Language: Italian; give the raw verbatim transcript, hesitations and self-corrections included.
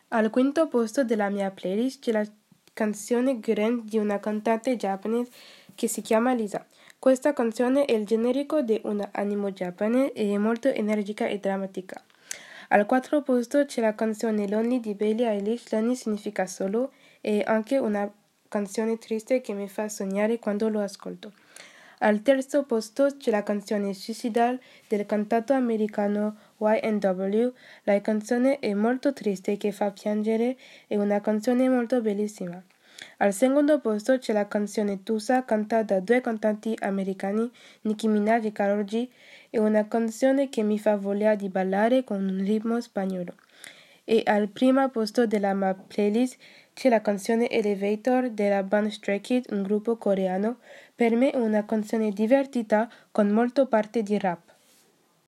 Al quinto posto della mia playlist c'è la canzone Guren di una cantante giapponese che si chiama Lisa. Questa canzone è il generico di un anime giapponese e è molto energica e drammatica. Al quarto posto c'è la canzone Lonely di Billie Eilish. Lonely significa solo e è anche una canzone triste che mi fa sognare quando lo ascolto. Al terzo posto c'è la canzone Suicidal del cantante americano Y N W. La canzone è molto triste che fa piangere, è una canzone molto bellissima. Al secondo posto c'è la canzone Tusa cantata da due cantanti americani, Nicki Minaj e Karol G. È una canzone che mi fa voglia di ballare con un ritmo spagnolo. E al primo posto della mia playlist c'è la canzone Elevator della band Stray Kids, un gruppo coreano. Per me è una canzone divertita con molto parte di rap.